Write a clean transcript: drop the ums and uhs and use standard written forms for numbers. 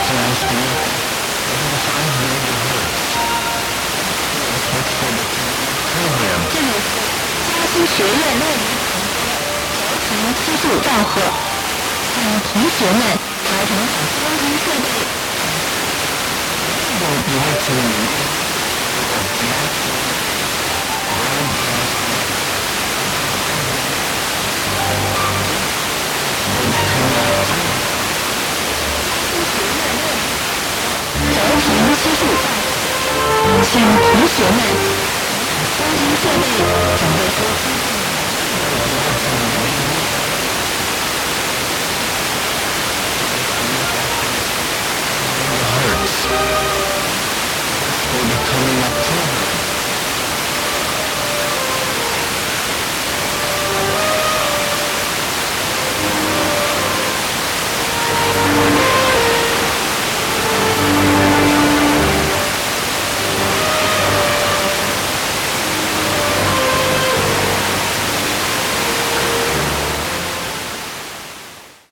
这里是嘉兴学院乐仪调频期数兆赫，请同学们调整好收音设备。调频期数兆赫，请同学们收音设备准备收听。 Coming up